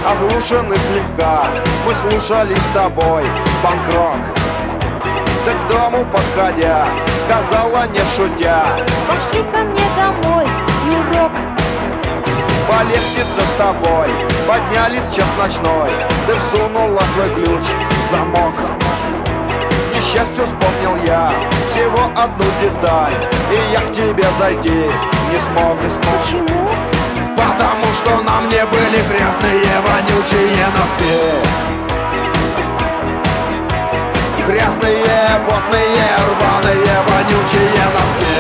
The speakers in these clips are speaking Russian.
оглушены слегка. Мы слушали с тобой панк-рок. Ты к дому подходя сказала, не шутя: пошли ко мне домой, Юрок. по лестнице с тобой поднялись в час ночной. Ты всунула свой ключ в замок. К несчастью вспомнил я всего одну деталь, и я к тебе зайти не смог. Почему? Потому что на мне были грязные вонючие носки. Грязные, потные, рваные, вонючие носки.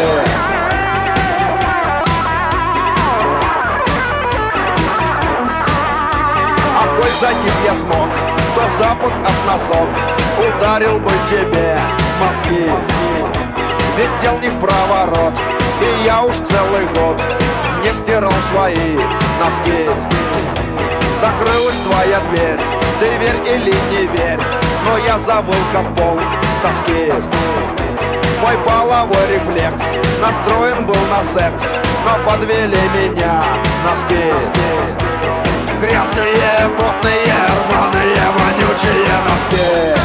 А коль зайти я смог, то запах от носок ударил бы тебе в мозги. Ведь дел не в проворот, и я уж целый год не стирал свои носки. Закрылась твоя дверь, ты верь или не верь, но я завыл как волк с тоски. Мой половой рефлекс настроен был на секс, но подвели меня носки. Грязные, потные, рваные, вонючие носки.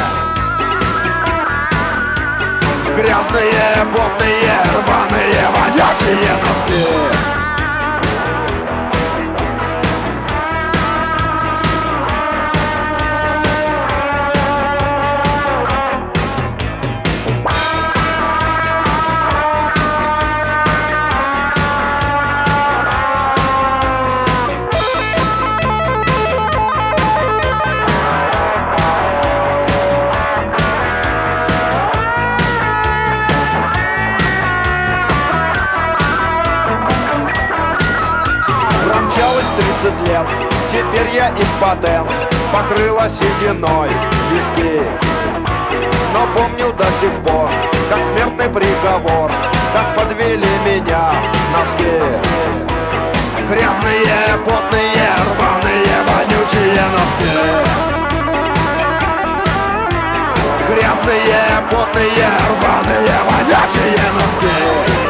Грязные, потные, рваные, вонючие носки. Промчалось 30 лет, теперь я импотент, покрыла сединой виски. Но помню до сих пор, как смертный приговор, как подвели меня носки. Грязные, потные, рваные, вонючие носки. Грязные, потные, рваные, вонючие носки.